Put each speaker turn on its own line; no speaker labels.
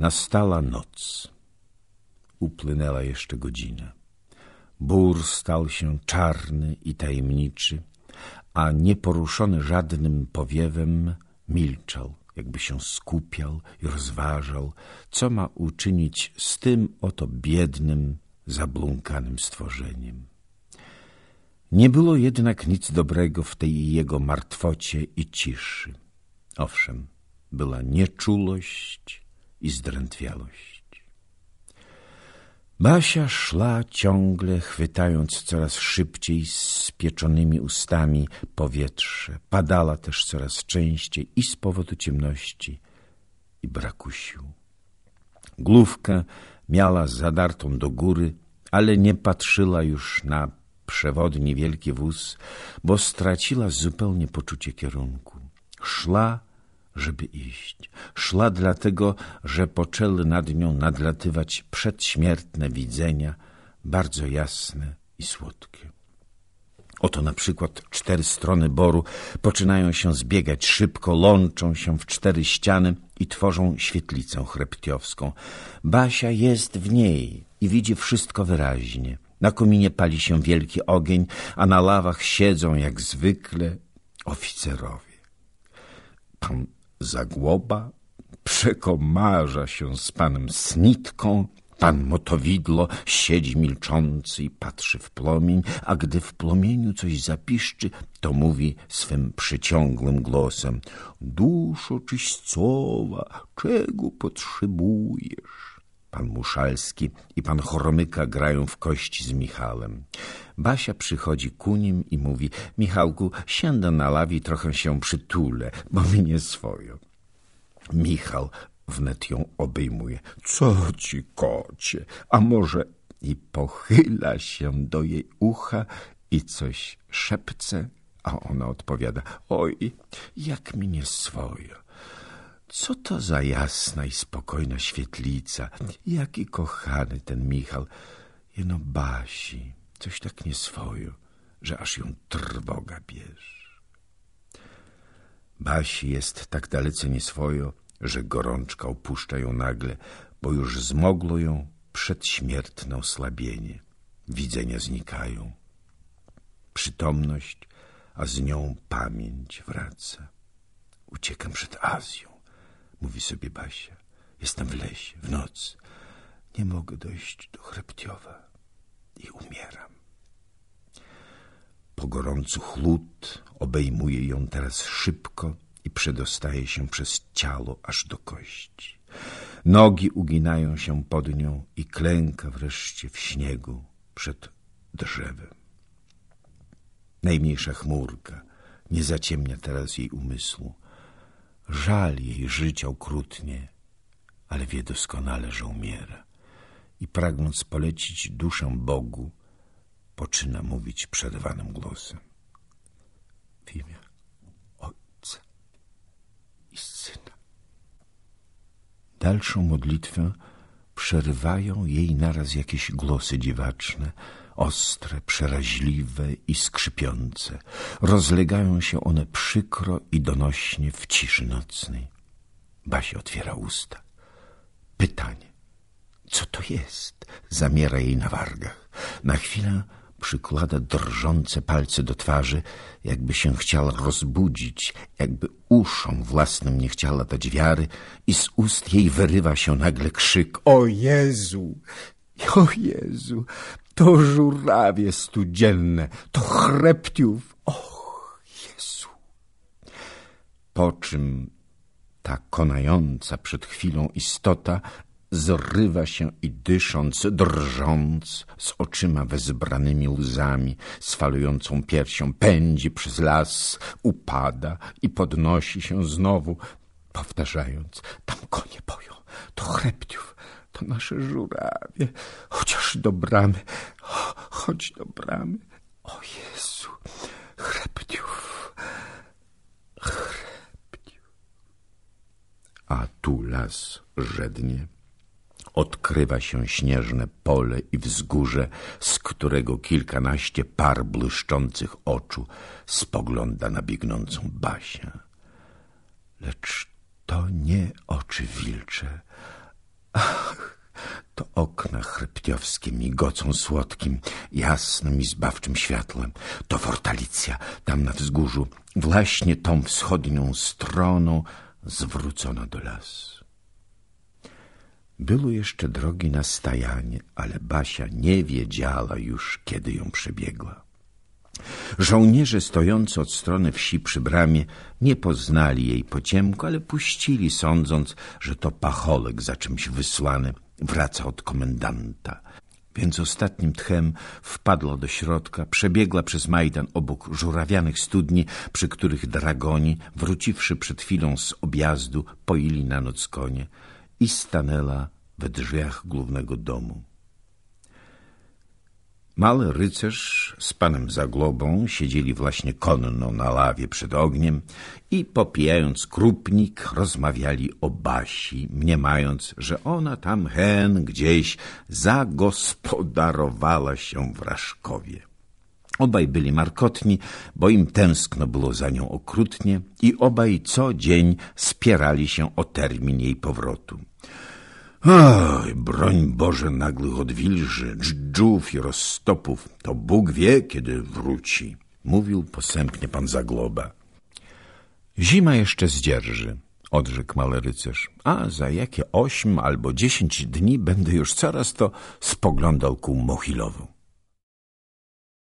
Nastała noc. Upłynęła jeszcze godzina. Bór stał się czarny i tajemniczy, a nieporuszony żadnym powiewem milczał, jakby się skupiał i rozważał, co ma uczynić z tym oto biednym, zablunkanym stworzeniem. Nie było jednak nic dobrego w tej jego martwocie i ciszy. Owszem, była nieczułość i zdrętwiałość. Basia szła ciągle, chwytając coraz szybciej z spieczonymi ustami powietrze. Padała też coraz częściej i z powodu ciemności i braku sił. Główkę miała zadartą do góry, ale nie patrzyła już na przewodni wielki wóz, bo straciła zupełnie poczucie kierunku. Szła, żeby iść. Szła dlatego, że poczęły nad nią nadlatywać przedśmiertne widzenia, bardzo jasne i słodkie. Oto na przykład 4 strony boru poczynają się zbiegać szybko, łączą się w 4 ściany i tworzą świetlicę chreptiowską. Basia jest w niej i widzi wszystko wyraźnie. Na kominie pali się wielki ogień, a na ławach siedzą jak zwykle oficerowie. Pan Zagłoba przekomarza się z panem Snitką, pan Motowidło siedzi milczący i patrzy w płomień, a gdy w płomieniu coś zapiszczy, to mówi swym przyciągłym głosem: duszo czyścowa, czego potrzebujesz? Pan Muszalski i pan Choromyka grają w kości z Michałem. Basia przychodzi ku nim i mówi: Michałku, siędę na lawie i trochę się przytulę, bo mi nie swojo. Michał wnet ją obejmuje. Co ci, kocie, a może... I pochyla się do jej ucha i coś szepce, a ona odpowiada: oj, jak mi nie swojo. Co to za jasna i spokojna świetlica, jaki kochany ten Michał. Jeno Basi, coś tak nieswojo, że aż ją trwoga bierze. Basi jest tak dalece nieswojo, że gorączka opuszcza ją nagle, bo już zmogło ją przedśmiertne osłabienie. Widzenia znikają. Przytomność, a z nią pamięć wraca. Uciekam przed Azją, mówi sobie Basia. Jestem w lesie, w nocy. Nie mogę dojść do Chreptiowa i umieram. Pogorący chłód obejmuje ją teraz szybko i przedostaje się przez ciało aż do kości. Nogi uginają się pod nią i klęka wreszcie w śniegu przed drzewem. Najmniejsza chmurka nie zaciemnia teraz jej umysłu. Żal jej życia okrutnie, ale wie doskonale, że umiera. I pragnąc polecić duszę Bogu, poczyna mówić przerwanym głosem: w imię Ojca i Syna. Dalszą modlitwę przerywają jej naraz jakieś głosy dziwaczne, ostre, przeraźliwe i skrzypiące. Rozlegają się one przykro i donośnie w ciszy nocnej. Basia otwiera usta. Pytanie: co to jest? Zamiera jej na wargach. Na chwilę przykłada drżące palce do twarzy, jakby się chciała rozbudzić, jakby uszom własnym nie chciała dać wiary, i z ust jej wyrywa się nagle krzyk: o Jezu! O Jezu! To żurawie studzienne, to Chreptiów! Och, Jezu! Po czym ta konająca przed chwilą istota zrywa się i dysząc, drżąc, z oczyma wezbranymi łzami, z falującą piersią pędzi przez las, upada i podnosi się znowu, powtarzając: tam konie boją, to Chreptiów, to nasze żurawie, chociaż do bramy, chodź do bramy. O Jezu, Chreptiów, Chreptiów. A tu las żednie. Odkrywa się śnieżne pole i wzgórze, z którego kilkanaście par błyszczących oczu spogląda na biegnącą Basię. Lecz to nie oczy wilcze, Ach, to okna chryptiowskie migocą słodkim, jasnym i zbawczym światłem. To fortalicja tam na wzgórzu, właśnie tą wschodnią stroną zwrócona do lasu. Było jeszcze drogi na stajanie, ale Basia nie wiedziała już, kiedy ją przebiegła. Żołnierze stojący od strony wsi przy bramie nie poznali jej po ciemku, ale puścili, sądząc, że to pacholek za czymś wysłany wraca od komendanta. Więc ostatnim tchem wpadła do środka, przebiegła przez majdan obok żurawianych studni, przy których dragoni, wróciwszy przed chwilą z objazdu, poili na noc konie, i stanęła we drzwiach głównego domu. Mały rycerz z panem Zaglobą siedzieli właśnie konno na lawie przed ogniem i popijając krupnik rozmawiali o Basi, mniemając, że ona tam hen gdzieś zagospodarowała się w Raszkowie. Obaj byli markotni, bo im tęskno było za nią okrutnie i obaj co dzień spierali się o termin jej powrotu. Oj, broń Boże nagłych odwilży, dżdżów i roztopów, to Bóg wie, kiedy wróci, mówił posępnie pan Zagloba. Zima jeszcze zdzierży, odrzekł mały rycerz, a za jakie 8 albo 10 dni będę już coraz to spoglądał ku Mochilową.